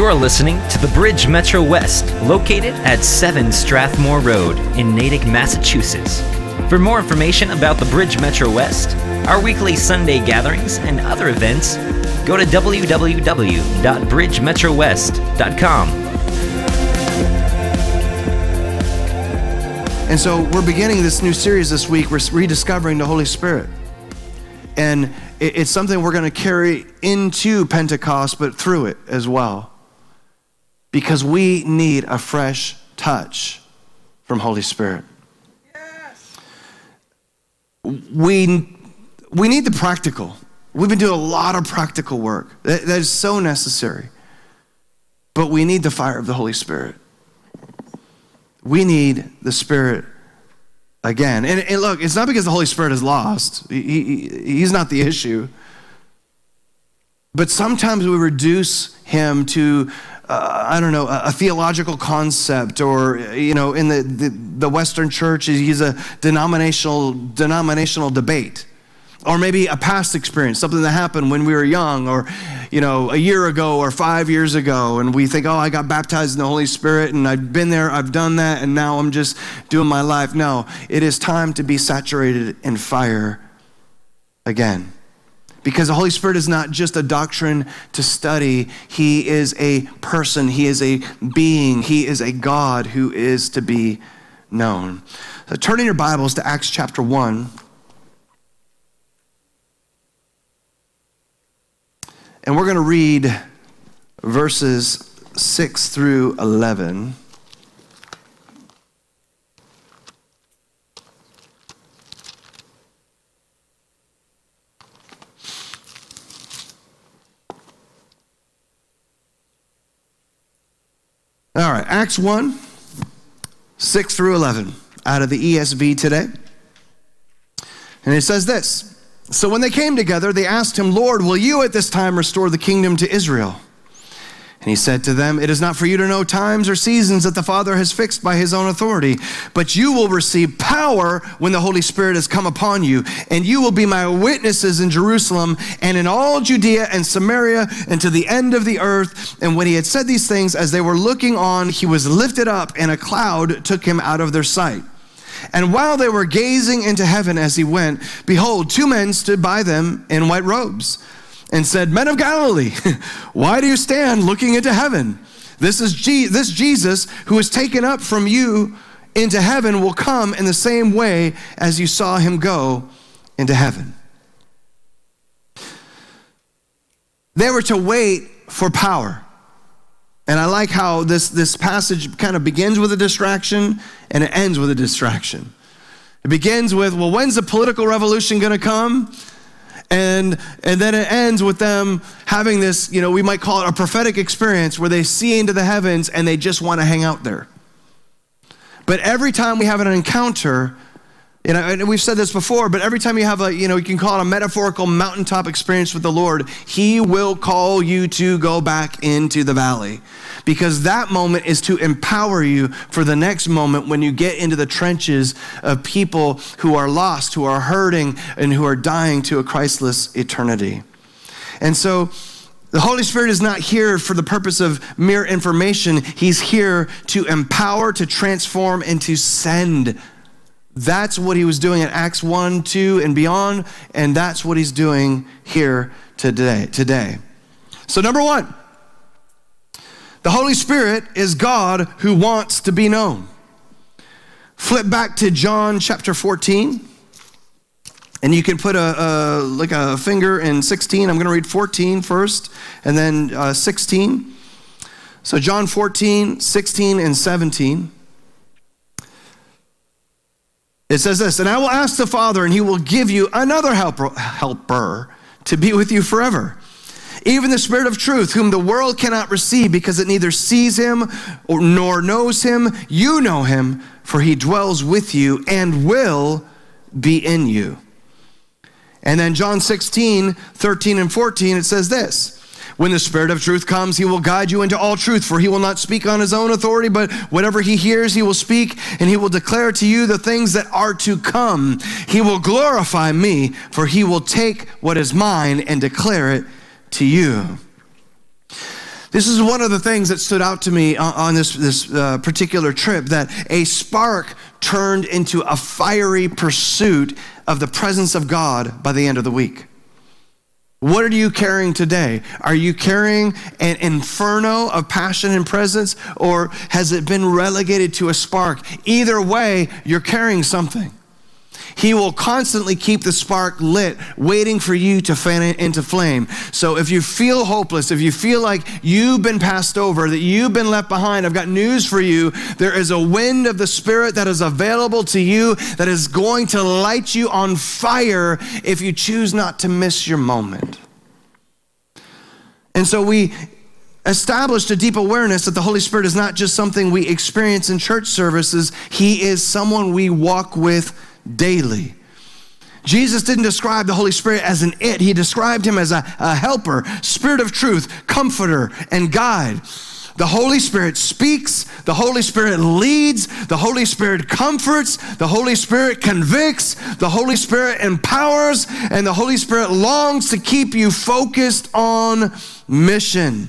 You're listening to the Bridge Metro West, located at 7 Strathmore Road in Natick, Massachusetts. For more information about the Bridge Metro West, our weekly Sunday gatherings, and other events, go to www.bridgemetrowest.com. And so we're beginning this new series this week. We're rediscovering the Holy Spirit. And it's something we're going to carry into Pentecost, but through it as well. Because we need a fresh touch from Holy Spirit. Yes. We need the practical. We've been doing a lot of practical work. That is so necessary. But we need the fire of the Holy Spirit. We need the Spirit again. And look, it's not because the Holy Spirit is lost. He's not the issue. But sometimes we reduce him to, a theological concept, or, in the Western church, he's a denominational debate. Or maybe a past experience, something that happened when we were young, or, a year ago or 5 years ago, and we think, I got baptized in the Holy Spirit, and I've been there, I've done that, and now I'm just doing my life. No, it is time to be saturated in fire again. Because the Holy Spirit is not just a doctrine to study. He is a person. He is a being. He is a God who is to be known. So turn in your Bibles to Acts chapter 1. And we're going to read verses 6 through 11. All right, Acts 1, 6 through 11, out of the ESV today. And it says this: So when they came together, they asked him, Lord, will you at this time restore the kingdom to Israel? And he said to them, it is not for you to know times or seasons that the Father has fixed by his own authority, but you will receive power when the Holy Spirit has come upon you, and you will be my witnesses in Jerusalem and in all Judea and Samaria and to the end of the earth. And when he had said these things, as they were looking on, he was lifted up, and a cloud took him out of their sight. And while they were gazing into heaven as he went, behold, 2 men stood by them in white robes and said, Men of Galilee, why do you stand looking into heaven? This Jesus who is taken up from you into heaven will come in the same way as you saw him go into heaven. They were to wait for power. And I like how this passage kind of begins with a distraction and it ends with a distraction. It begins with, well, when's the political revolution going to come? And then it ends with them having this, we might call it a prophetic experience where they see into the heavens and they just want to hang out there. But every time we have an encounter, and we've said this before, but every time you have you can call it a metaphorical mountaintop experience with the Lord, he will call you to go back into the valley. Because that moment is to empower you for the next moment when you get into the trenches of people who are lost, who are hurting, and who are dying to a Christless eternity. And so the Holy Spirit is not here for the purpose of mere information. He's here to empower, to transform, and to send. That's what he was doing in Acts 1, 2, and beyond, and that's what he's doing here today. So number 1, the Holy Spirit is God who wants to be known. Flip back to John chapter 14, and you can put a finger in 16. I'm going to read 14 first, and then 16. So John 14, 16, and 17. It says this, and I will ask the Father, and he will give you another helper to be with you forever. Even the Spirit of truth, whom the world cannot receive because it neither sees him nor knows him. You know him, for he dwells with you and will be in you. And then John 16, 13 and 14, it says this. When the Spirit of truth comes, he will guide you into all truth, for he will not speak on his own authority, but whatever he hears, he will speak, and he will declare to you the things that are to come. He will glorify me, for he will take what is mine and declare it to you. This is one of the things that stood out to me on this particular trip, that a spark turned into a fiery pursuit of the presence of God by the end of the week. What are you carrying today? Are you carrying an inferno of passion and presence, or has it been relegated to a spark? Either way, you're carrying something. He will constantly keep the spark lit, waiting for you to fan it into flame. So if you feel hopeless, if you feel like you've been passed over, that you've been left behind, I've got news for you. There is a wind of the Spirit that is available to you that is going to light you on fire if you choose not to miss your moment. And so we established a deep awareness that the Holy Spirit is not just something we experience in church services. He is someone we walk with daily. Jesus didn't describe the Holy Spirit as an it. He described him as a helper, Spirit of truth, comforter, and guide. The Holy Spirit speaks, the Holy Spirit leads, the Holy Spirit comforts, the Holy Spirit convicts, the Holy Spirit empowers, and the Holy Spirit longs to keep you focused on mission.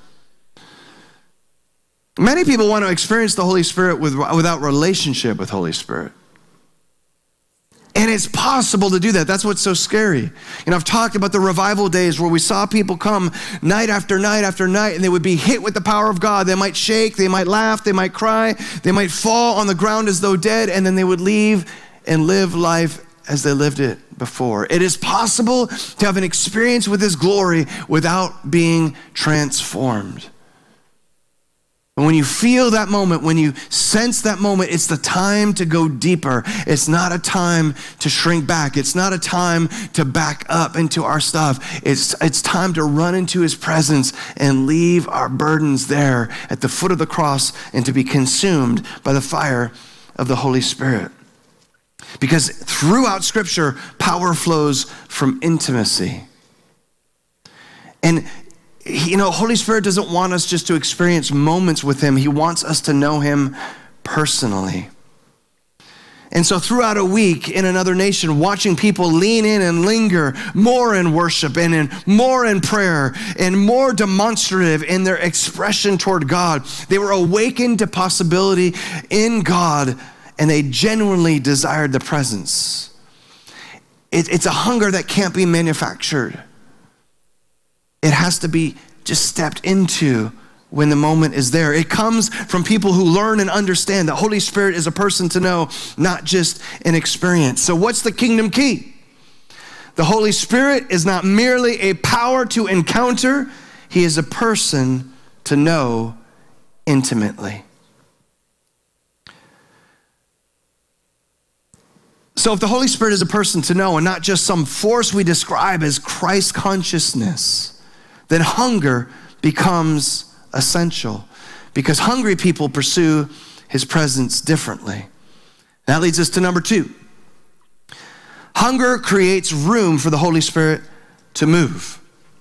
Many people want to experience the Holy Spirit without relationship with Holy Spirit. And it's possible to do that. That's what's so scary. I've talked about the revival days where we saw people come night after night after night, and they would be hit with the power of God. They might shake, they might laugh, they might cry, they might fall on the ground as though dead, and then they would leave and live life as they lived it before. It is possible to have an experience with His glory without being transformed. And when you feel that moment, when you sense that moment, it's the time to go deeper. It's not a time to shrink back. It's not a time to back up into our stuff. It's time to run into His presence and leave our burdens there at the foot of the cross and to be consumed by the fire of the Holy Spirit. Because throughout Scripture, power flows from intimacy. And Holy Spirit doesn't want us just to experience moments with Him. He wants us to know Him personally. And so throughout a week in another nation, watching people lean in and linger more in worship and more in prayer and more demonstrative in their expression toward God, they were awakened to possibility in God, and they genuinely desired the presence. It's a hunger that can't be manufactured. It has to be just stepped into when the moment is there. It comes from people who learn and understand that Holy Spirit is a person to know, not just an experience. So what's the kingdom key? The Holy Spirit is not merely a power to encounter. He is a person to know intimately. So if the Holy Spirit is a person to know and not just some force we describe as Christ consciousness, then hunger becomes essential, because hungry people pursue His presence differently. That leads us to number 2. Hunger creates room for the Holy Spirit to move.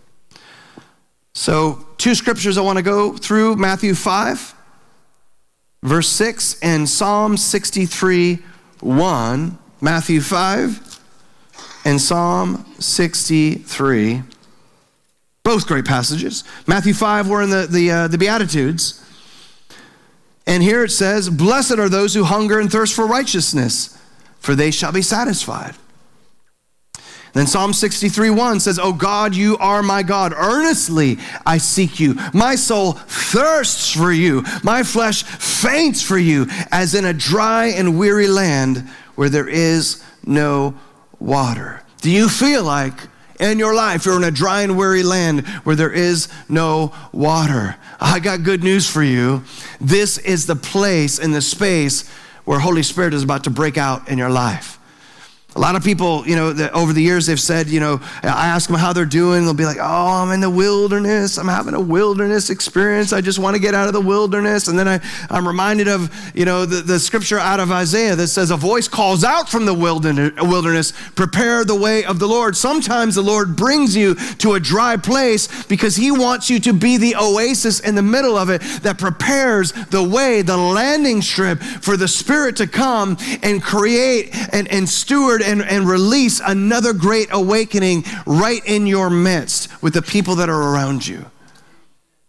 So 2 scriptures I want to go through: Matthew 5, verse 6, and Psalm 63, 1. Matthew 5 and Psalm 63. Both great passages. Matthew 5, we're in the Beatitudes. And here it says, "Blessed are those who hunger and thirst for righteousness, for they shall be satisfied." Then Psalm 63, 1 says, "O God, you are my God. Earnestly I seek you. My soul thirsts for you. My flesh faints for you, as in a dry and weary land where there is no water." Do you feel like in your life you're in a dry and weary land where there is no water? I got good news for you. This is the place and the space where Holy Spirit is about to break out in your life. A lot of people, over the years they've said, I ask them how they're doing. They'll be like, "Oh, I'm in the wilderness. I'm having a wilderness experience. I just want to get out of the wilderness." And then I'm reminded of, the scripture out of Isaiah that says, "A voice calls out from the wilderness, prepare the way of the Lord." Sometimes the Lord brings you to a dry place because He wants you to be the oasis in the middle of it that prepares the way, the landing strip for the Spirit to come and create and steward and release another great awakening right in your midst with the people that are around you.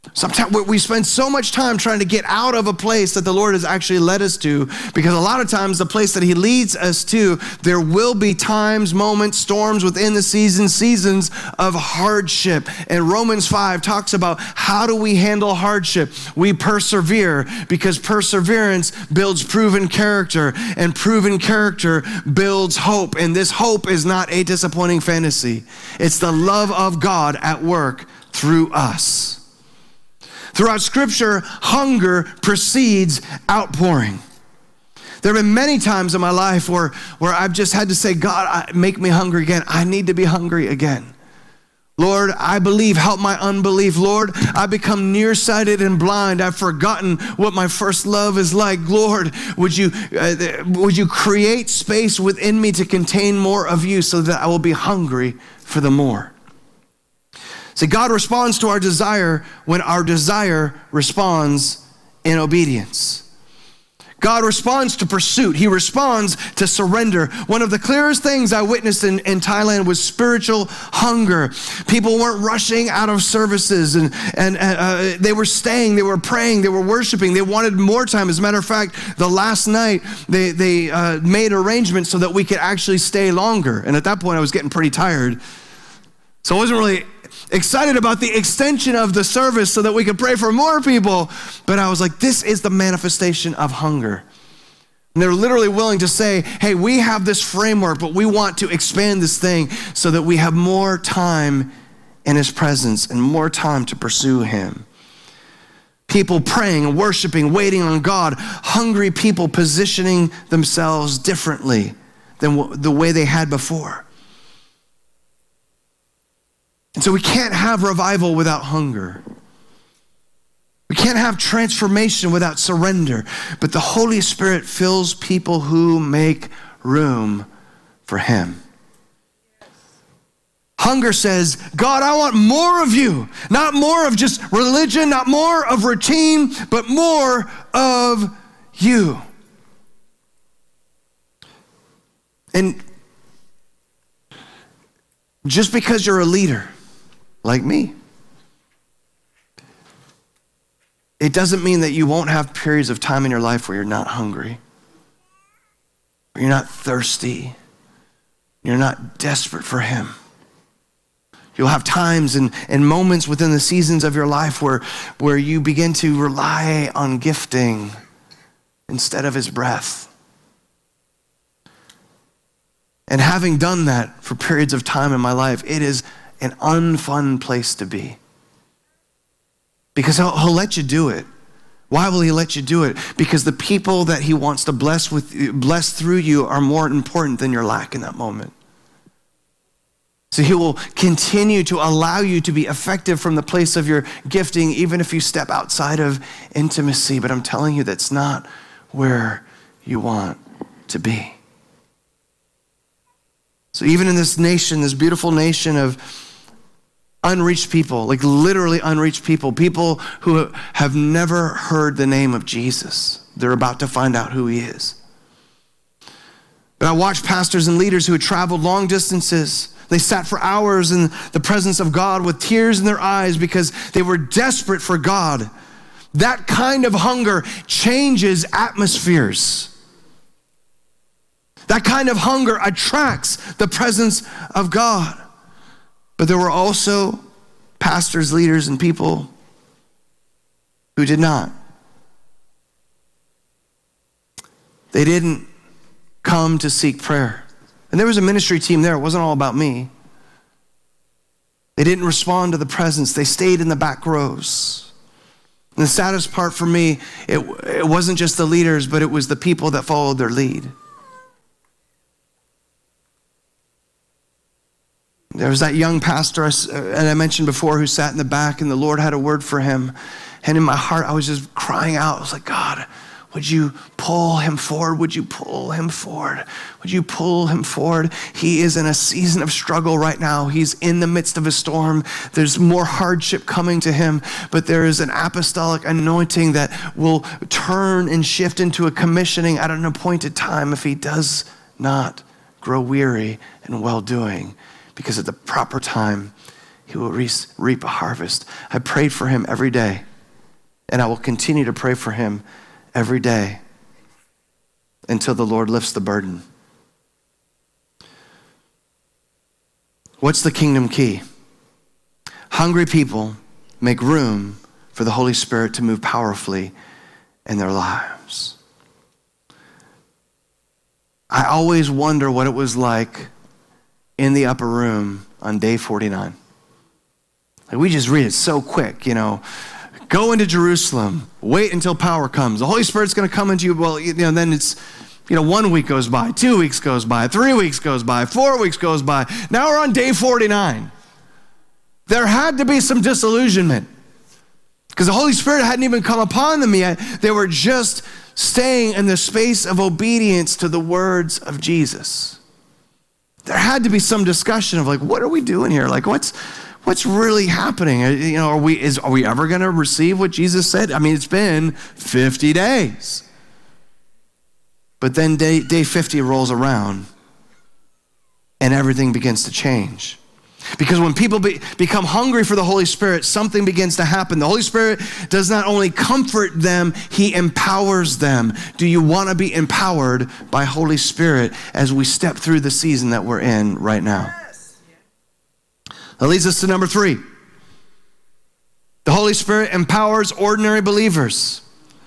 Sometimes we spend so much time trying to get out of a place that the Lord has actually led us to, because a lot of times the place that he leads us to, there will be times, moments, storms within the seasons of hardship. And Romans 5 talks about how do we handle hardship? We persevere, because perseverance builds proven character, and proven character builds hope. And this hope is not a disappointing fantasy. It's the love of God at work through us. Throughout Scripture, hunger precedes outpouring. There have been many times in my life where I've just had to say, God, make me hungry again. I need to be hungry again. Lord, I believe, help my unbelief. Lord, I become nearsighted and blind. I've forgotten what my first love is like. Lord, would you create space within me to contain more of you so that I will be hungry for the more? See, God responds to our desire when our desire responds in obedience. God responds to pursuit. He responds to surrender. One of the clearest things I witnessed in Thailand was spiritual hunger. People weren't rushing out of services, and they were staying, they were praying, they were worshiping. They wanted more time. As a matter of fact, the last night, they made arrangements so that we could actually stay longer. And at that point, I was getting pretty tired. So I wasn't really excited about the extension of the service so that we could pray for more people. But I was like, this is the manifestation of hunger. And they're literally willing to say, hey, we have this framework, but we want to expand this thing so that we have more time in his presence and more time to pursue him. People praying and worshiping, waiting on God. Hungry people positioning themselves differently than the way they had before. And so we can't have revival without hunger. We can't have transformation without surrender. But the Holy Spirit fills people who make room for him. Hunger says, God, I want more of you. Not more of just religion, not more of routine, but more of you. And just because you're a leader, like me, it doesn't mean that you won't have periods of time in your life where you're not hungry, where you're not thirsty, you're not desperate for him. You'll have times and moments within the seasons of your life where you begin to rely on gifting instead of his breath. And having done that for periods of time in my life, it is an unfun place to be. Because he'll let you do it. Why will he let you do it? Because the people that he wants to bless through you are more important than your lack in that moment. So he will continue to allow you to be effective from the place of your gifting, even if you step outside of intimacy. But I'm telling you, that's not where you want to be. So even in this nation, this beautiful nation of unreached people, like literally unreached people who have never heard the name of Jesus, they're about to find out who he is. But I watched pastors and leaders who had traveled long distances. They sat for hours in the presence of God with tears in their eyes because they were desperate for God. That kind of hunger changes atmospheres. That kind of hunger attracts the presence of God. But there were also pastors, leaders, and people who did not. They didn't come to seek prayer. And there was a ministry team there. It wasn't all about me. They didn't respond to the presence. They stayed in the back rows. And the saddest part for me, it wasn't just the leaders, but it was the people that followed their lead. There was that young pastor, and I mentioned before, who sat in the back, and the Lord had a word for him. And in my heart, I was just crying out. I was like, God, would you pull him forward? Would you pull him forward? Would you pull him forward? He is in a season of struggle right now. He's in the midst of a storm. There's more hardship coming to him, but there is an apostolic anointing that will turn and shift into a commissioning at an appointed time if he does not grow weary in well-doing. Because at the proper time, he will reap a harvest. I prayed for him every day, and I will continue to pray for him every day until the Lord lifts the burden. What's the kingdom key? Hungry people make room for the Holy Spirit to move powerfully in their lives. I always wonder what it was like in the upper room on day 49. Like, we just read it so quick, Go into Jerusalem, wait until power comes. The Holy Spirit's going to come into you. Well, then it's, 1 week goes by, 2 weeks goes by, 3 weeks goes by, 4 weeks goes by. Now we're on day 49. There had to be some disillusionment because the Holy Spirit hadn't even come upon them yet. They were just staying in the space of obedience to the words of Jesus. There had to be some discussion of what are we doing here? What's really happening? Are we ever going to receive what Jesus said? I mean, it's been 50 days. But then day 50 rolls around and everything begins to change. Because when people become hungry for the Holy Spirit, something begins to happen. The Holy Spirit does not only comfort them, he empowers them. Do you want to be empowered by Holy Spirit as we step through the season that we're in right now? That leads us to number 3. The Holy Spirit empowers ordinary believers.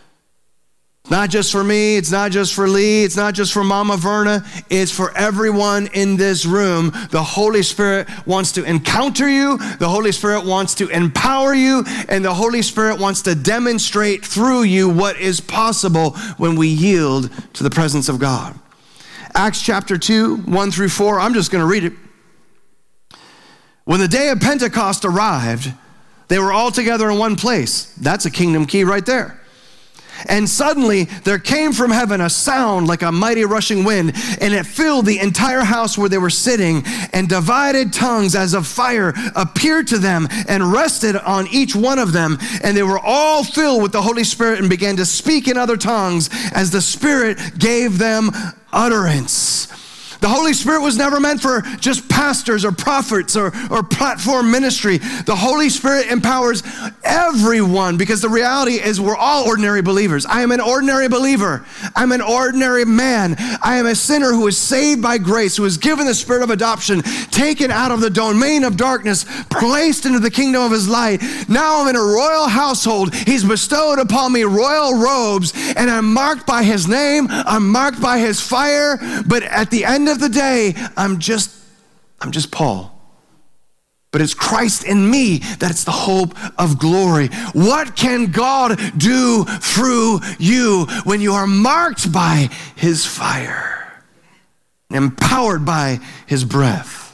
Not just for me, it's not just for Lee, it's not just for Mama Verna, it's for everyone in this room. The Holy Spirit wants to encounter you, the Holy Spirit wants to empower you, and the Holy Spirit wants to demonstrate through you what is possible when we yield to the presence of God. Acts chapter 2, 1 through 4, I'm just going to read it. When the day of Pentecost arrived, they were all together in one place. That's a kingdom key right there. And suddenly there came from heaven a sound like a mighty rushing wind, and it filled the entire house where they were sitting, and divided tongues as of fire appeared to them and rested on each one of them. And they were all filled with the Holy Spirit and began to speak in other tongues as the Spirit gave them utterance. The Holy Spirit was never meant for just pastors or prophets or platform ministry. The Holy Spirit empowers everyone because the reality is we're all ordinary believers. I am an ordinary believer. I'm an ordinary man. I am a sinner who is saved by grace, who is given the spirit of adoption, taken out of the domain of darkness, placed into the kingdom of his light. Now I'm in a royal household. He's bestowed upon me royal robes, and I'm marked by his name. I'm marked by his fire. But at the end of the day, I'm just Paul. But it's Christ in me that's the hope of glory. What can God do through you when you are marked by his fire, empowered by his breath?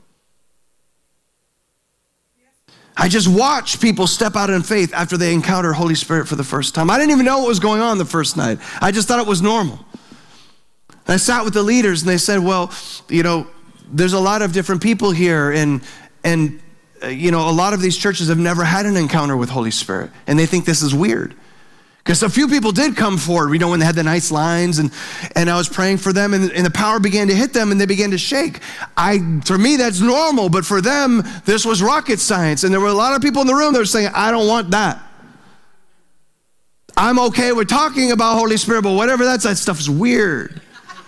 I just watch people step out in faith after they encounter Holy Spirit for the first time. I didn't even know what was going on the first night. I just thought it was normal. I sat with the leaders and they said, well, there's a lot of different people here and a lot of these churches have never had an encounter with Holy Spirit and they think this is weird. Because a few people did come forward, when they had the nice lines and I was praying for them and the power began to hit them and they began to shake. For me, that's normal, but for them, this was rocket science. And there were a lot of people in the room that were saying, I don't want that. I'm okay with talking about Holy Spirit, but whatever that stuff is weird.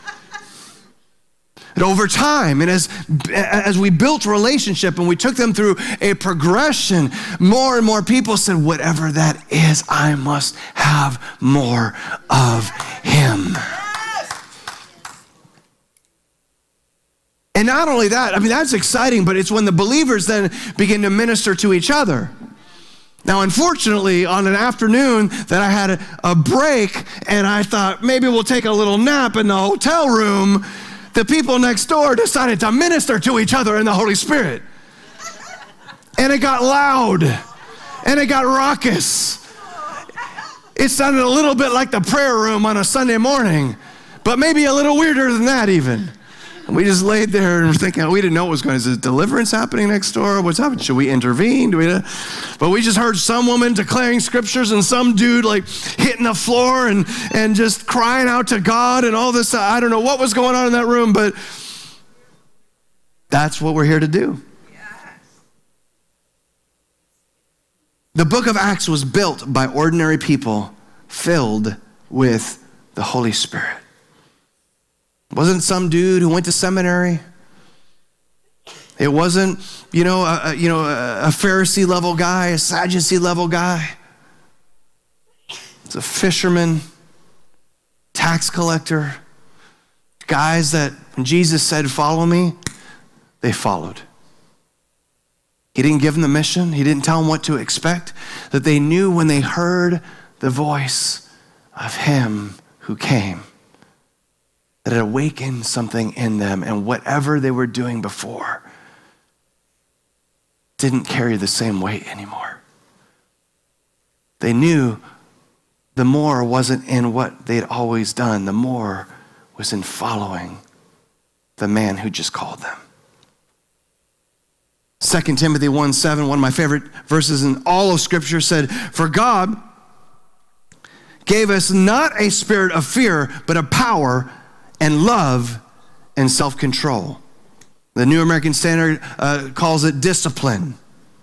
And over time, and as we built relationship and we took them through a progression, more and more people said, whatever that is, I must have more of him. And not only that, that's exciting, but it's when the believers then begin to minister to each other. Now, unfortunately, on an afternoon that I had a break and I thought maybe we'll take a little nap in the hotel room, the people next door decided to minister to each other in the Holy Spirit. And it got loud. And it got raucous. It sounded a little bit like the prayer room on a Sunday morning, but maybe a little weirder than that even. And we just laid there and were thinking, we didn't know what was going on. Is there deliverance happening next door? What's happening? Should we intervene? But we just heard some woman declaring scriptures and some dude hitting the floor and just crying out to God and all this. I don't know what was going on in that room, but that's what we're here to do. The book of Acts was built by ordinary people filled with the Holy Spirit. It wasn't some dude who went to seminary. It wasn't, a Pharisee level guy, a Sadducee level guy. It's a fisherman, tax collector, guys that when Jesus said, "Follow me," they followed. He didn't give them the mission. He didn't tell them what to expect. That they knew when they heard the voice of him who came, that it awakened something in them, and whatever they were doing before didn't carry the same weight anymore. They knew the more wasn't in what they'd always done. The more was in following the man who just called them. 2 Timothy 1:7, one of my favorite verses in all of Scripture, said, "For God gave us not a spirit of fear, but of power and love and self-control." The New American Standard calls it discipline.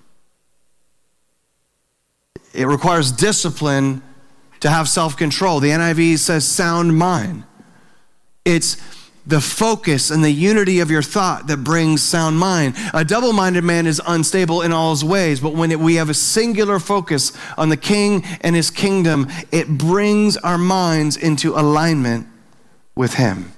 It requires discipline to have self-control. The NIV says sound mind. It's the focus and the unity of your thought that brings sound mind. A double-minded man is unstable in all his ways, but when we have a singular focus on the King and his kingdom, it brings our minds into alignment with him.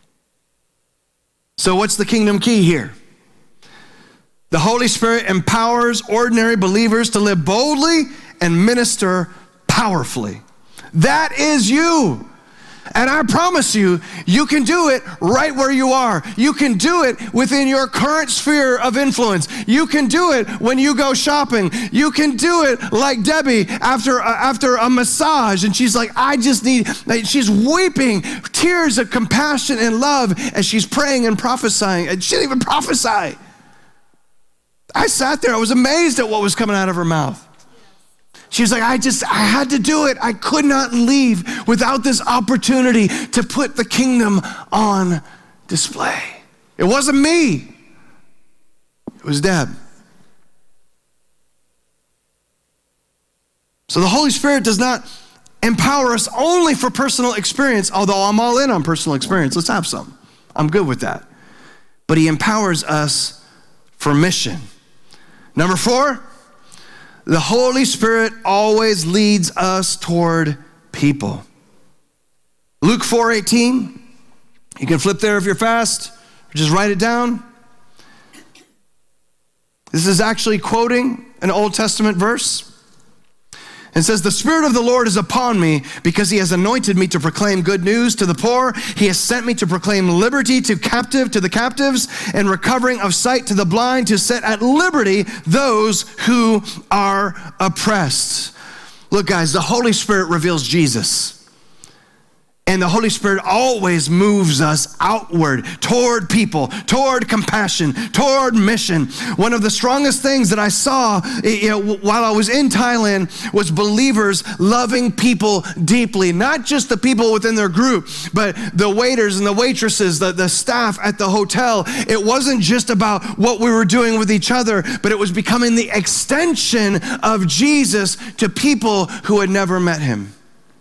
So what's the kingdom key here? The Holy Spirit empowers ordinary believers to live boldly and minister powerfully. That is you. And I promise you, you can do it right where you are. You can do it within your current sphere of influence. You can do it when you go shopping. You can do it like Debbie after a massage, and she's like, she's weeping tears of compassion and love as she's praying and prophesying. And she didn't even prophesy. I sat there, I was amazed at what was coming out of her mouth. She was like, I had to do it. I could not leave without this opportunity to put the kingdom on display. It wasn't me. It was Deb. So the Holy Spirit does not empower us only for personal experience, although I'm all in on personal experience. Let's have some. I'm good with that. But he empowers us for mission. Number 4, the Holy Spirit always leads us toward people. Luke 4:18. You can flip there if you're fast, or just write it down. This is actually quoting an Old Testament verse. It says, "The Spirit of the Lord is upon me because he has anointed me to proclaim good news to the poor. He has sent me to proclaim liberty to the captives, and recovering of sight to the blind, to set at liberty those who are oppressed." Look, guys, the Holy Spirit reveals Jesus. And the Holy Spirit always moves us outward, toward people, toward compassion, toward mission. One of the strongest things that I saw while I was in Thailand was believers loving people deeply. Not just the people within their group, but the waiters and the waitresses, the staff at the hotel. It wasn't just about what we were doing with each other, but it was becoming the extension of Jesus to people who had never met him.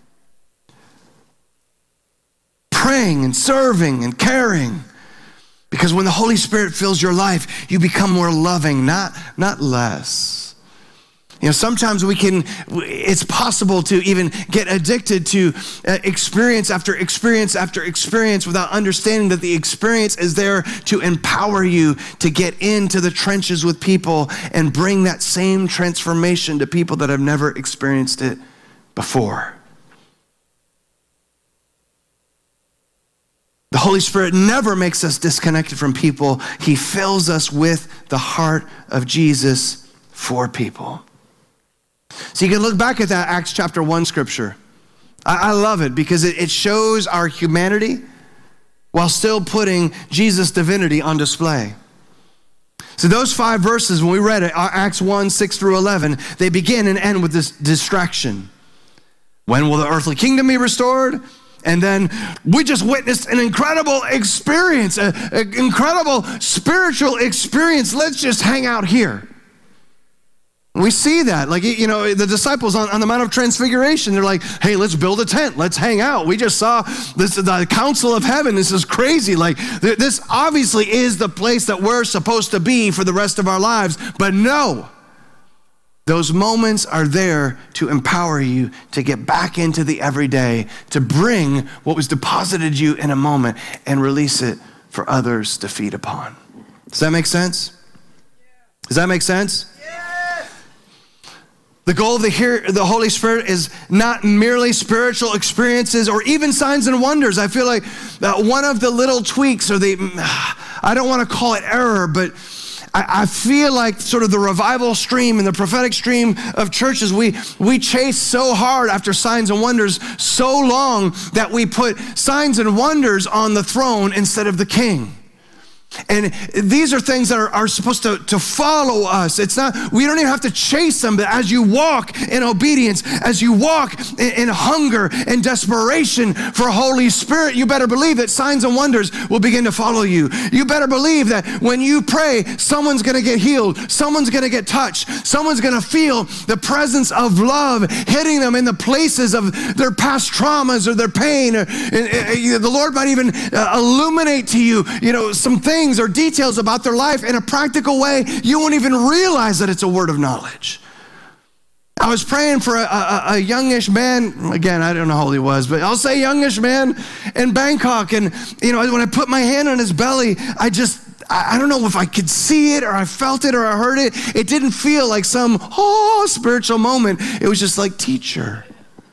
Praying and serving and caring. Because when the Holy Spirit fills your life, you become more loving, not less. Sometimes it's possible to even get addicted to experience after experience after experience without understanding that the experience is there to empower you to get into the trenches with people and bring that same transformation to people that have never experienced it before. The Holy Spirit never makes us disconnected from people. He fills us with the heart of Jesus for people. So you can look back at that Acts chapter 1 scripture. I love it because it shows our humanity while still putting Jesus' divinity on display. So those 5 verses, when we read it, Acts 1, 6 through 11, they begin and end with this distraction. When will the earthly kingdom be restored? And then we just witnessed an incredible experience, an incredible spiritual experience. Let's just hang out here. We see that. Like, the disciples on the Mount of Transfiguration, they're like, hey, let's build a tent. Let's hang out. We just saw the council of heaven. This is crazy. Like, this obviously is the place that we're supposed to be for the rest of our lives. But no, those moments are there to empower you to get back into the everyday, to bring what was deposited you in a moment and release it for others to feed upon. Does that make sense? Does that make sense? The goal of the Holy Spirit is not merely spiritual experiences or even signs and wonders. I feel like one of the little tweaks, or I don't want to call it error, but I feel like sort of the revival stream and the prophetic stream of churches, we chase so hard after signs and wonders so long that we put signs and wonders on the throne instead of the king. And these are things that are supposed to follow us. It's not, we don't even have to chase them, but as you walk in obedience, as you walk in hunger and desperation for Holy Spirit, you better believe that signs and wonders will begin to follow you. You better believe that when you pray, someone's gonna get healed, someone's gonna get touched, someone's gonna feel the presence of love hitting them in the places of their past traumas or their pain. The Lord might even illuminate to you, some things or details about their life in a practical way. You won't even realize that it's a word of knowledge. I was praying for a youngish man. Again, I don't know how old he was, but I'll say youngish man in Bangkok. And, when I put my hand on his belly, I don't know if I could see it or I felt it or I heard it. It didn't feel like some, spiritual moment. It was just like, teacher.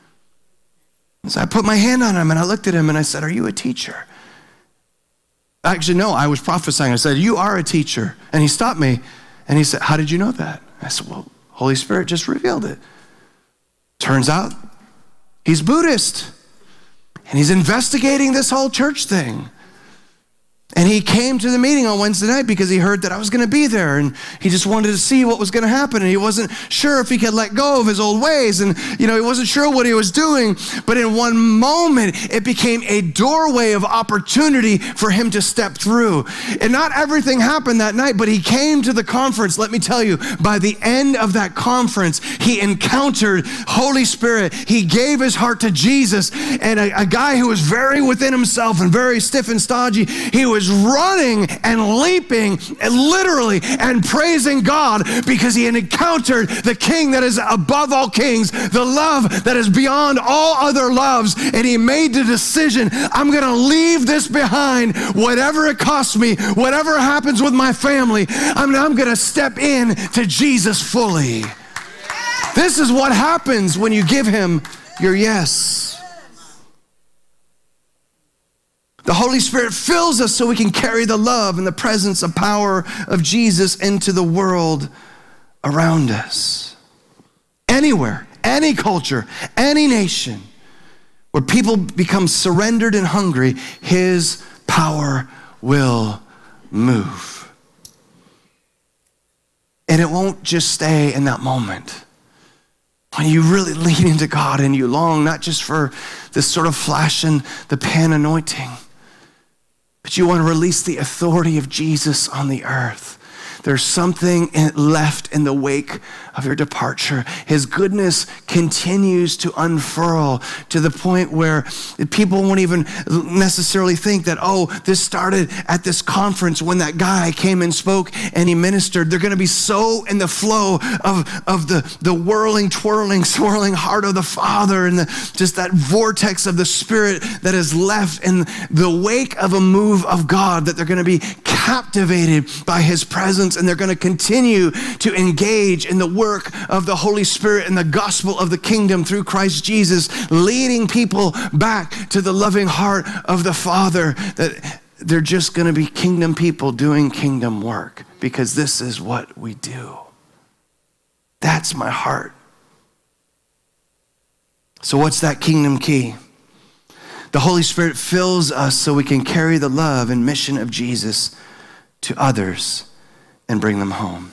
So I put my hand on him and I looked at him and I said, are you a teacher? Actually, no, I was prophesying. I said, you are a teacher. And he stopped me and he said, how did you know that? I said, well, Holy Spirit just revealed it. Turns out he's Buddhist and he's investigating this whole church thing. And he came to the meeting on Wednesday night because he heard that I was going to be there, and he just wanted to see what was going to happen, and he wasn't sure if he could let go of his old ways, and he wasn't sure what he was doing. But in one moment, it became a doorway of opportunity for him to step through. And not everything happened that night, but he came to the conference. Let me tell you, by the end of that conference, he encountered Holy Spirit. He gave his heart to Jesus, and a guy who was very within himself and very stiff and stodgy, he was running and leaping and literally and praising God because he had encountered the King that is above all kings, the love that is beyond all other loves. And he made the decision, I'm going to leave this behind, whatever it costs me, whatever happens with my family, I'm going to step in to Jesus fully. This is what happens when you give him your yes. The Holy Spirit fills us so we can carry the love and the presence of power of Jesus into the world around us. Anywhere, any culture, any nation, where people become surrendered and hungry, his power will move. And it won't just stay in that moment. When you really lean into God and you long not just for this sort of flash in the pan anointing, but you want to release the authority of Jesus on the earth. There's something left in the wake of your departure. His goodness continues to unfurl to the point where people won't even necessarily think that, this started at this conference when that guy came and spoke and he ministered. They're going to be so in the flow of the whirling, twirling, swirling heart of the Father and just that vortex of the Spirit that is left in the wake of a move of God, that they're going to be captivated by his presence, and they're going to continue to engage in the work of the Holy Spirit and the gospel of the kingdom through Christ Jesus, leading people back to the loving heart of the Father, that they're just going to be kingdom people doing kingdom work, because this is what we do. That's my heart. So what's that kingdom key? The Holy Spirit fills us so we can carry the love and mission of Jesus to others and bring them home.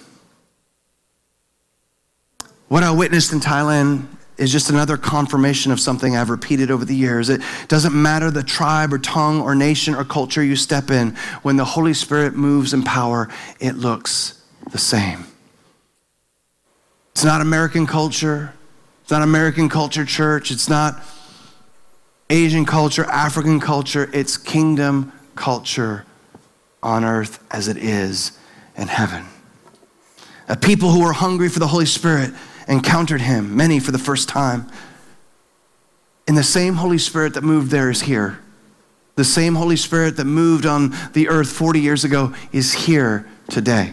What I witnessed in Thailand is just another confirmation of something I've repeated over the years. It doesn't matter the tribe or tongue or nation or culture you step in. When the Holy Spirit moves in power, it looks the same. It's not American culture. It's not American culture church. It's not Asian culture, African culture. It's kingdom culture on earth as it is in heaven. A people who were hungry for the Holy Spirit encountered him, many for the first time. And the same Holy Spirit that moved there is here. The same Holy Spirit that moved on the earth 40 years ago is here today.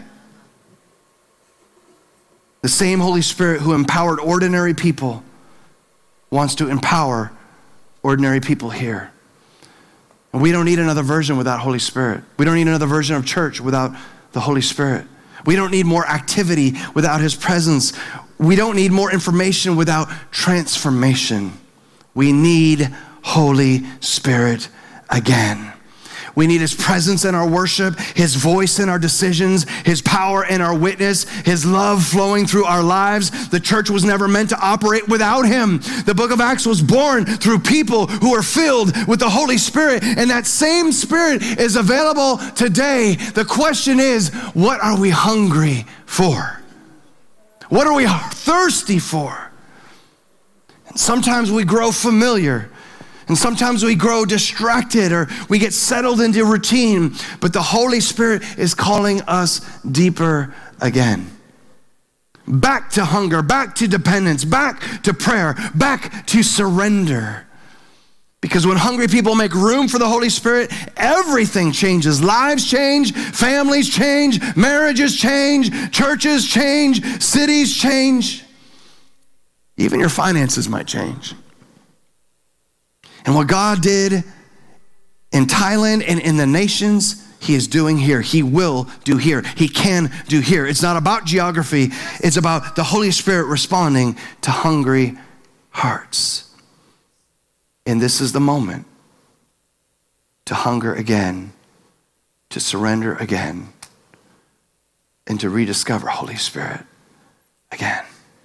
The same Holy Spirit who empowered ordinary people wants to empower ordinary people here. And we don't need another version without Holy Spirit. We don't need another version of church without the Holy Spirit. We don't need more activity without his presence. We don't need more information without transformation. We need Holy Spirit again. We need his presence in our worship, his voice in our decisions, his power in our witness, his love flowing through our lives. The church was never meant to operate without him. The book of Acts was born through people who are filled with the Holy Spirit, and that same Spirit is available today. The question is, what are we hungry for? What are we thirsty for? And sometimes we grow familiar. And sometimes we grow distracted or we get settled into routine, but the Holy Spirit is calling us deeper again. Back to hunger, back to dependence, back to prayer, back to surrender. Because when hungry people make room for the Holy Spirit, everything changes. Lives change, families change, marriages change, churches change, cities change. Even your finances might change. And what God did in Thailand and in the nations, he is doing here. He will do here. He can do here. It's not about geography. It's about the Holy Spirit responding to hungry hearts. And this is the moment to hunger again, to surrender again, and to rediscover Holy Spirit again.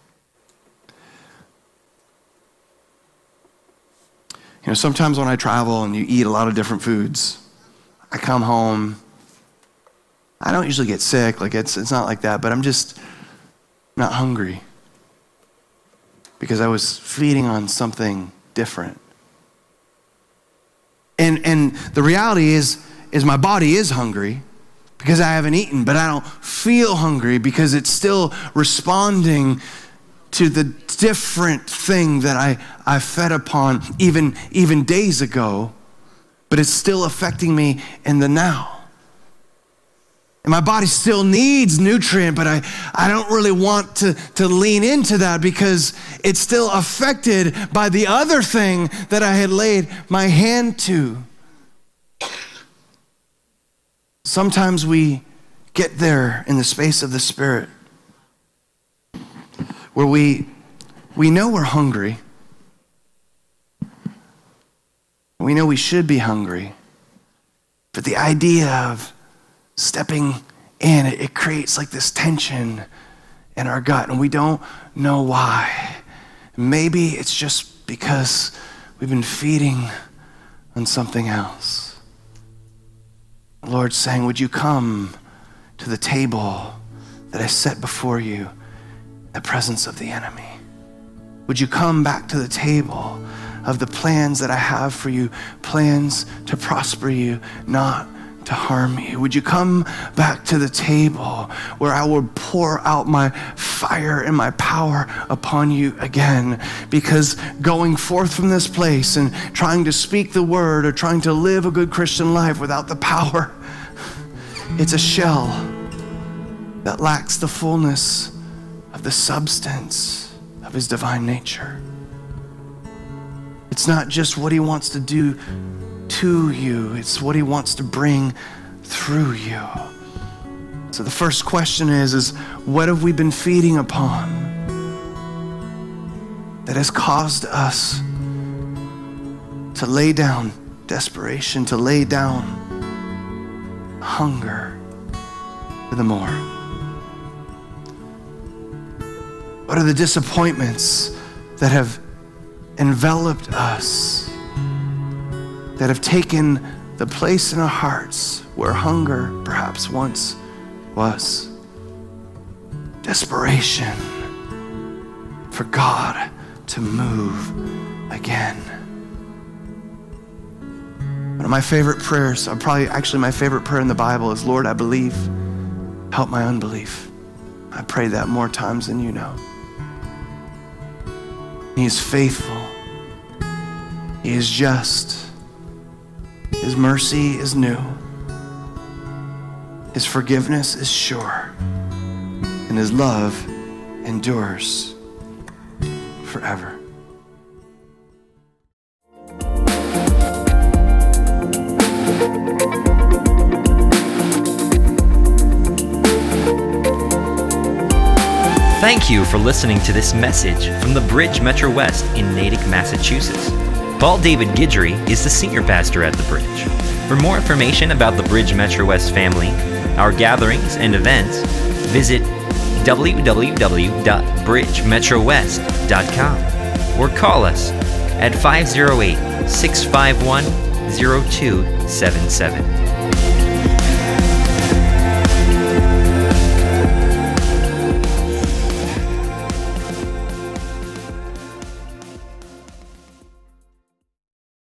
You know, sometimes when I travel and you eat a lot of different foods, I come home, I don't usually get sick, like it's not like that, but I'm just not hungry because I was feeding on something different. And the reality is my body is hungry because I haven't eaten, but I don't feel hungry because it's still responding to the different thing that I fed upon even days ago, but it's still affecting me in the now. And my body still needs nutrient, but I don't really want to lean into that because it's still affected by the other thing that I had laid my hand to. Sometimes we get there in the space of the Spirit where we know we're hungry. We know we should be hungry. But the idea of stepping in, it creates like this tension in our gut, and we don't know why. Maybe it's just because we've been feeding on something else. The Lord's saying, would you come to the table that I set before you, the presence of the enemy? Would you come back to the table of the plans that I have for you, plans to prosper you, not to harm you? Would you come back to the table where I will pour out my fire and my power upon you again? Because going forth from this place and trying to speak the word or trying to live a good Christian life without the power, it's a shell that lacks the fullness of the substance of his divine nature. It's not just what he wants to do to you, it's what he wants to bring through you. So the first question is what have we been feeding upon that has caused us to lay down desperation, to lay down hunger for the more? What are the disappointments that have enveloped us, that have taken the place in our hearts where hunger perhaps once was? Desperation, for God to move again. One of my favorite prayers, my favorite prayer in the Bible is, Lord, I believe, help my unbelief. I pray that more times than you know. He is faithful. He is just. His mercy is new. His forgiveness is sure. And his love endures forever. Thank you for listening to this message from the Bridge Metro West in Natick, Massachusetts. Paul David Guidry is the senior pastor at the Bridge. For more information about the Bridge Metro West family, our gatherings and events, visit www.bridgemetrowest.com or call us at 508-651-0277.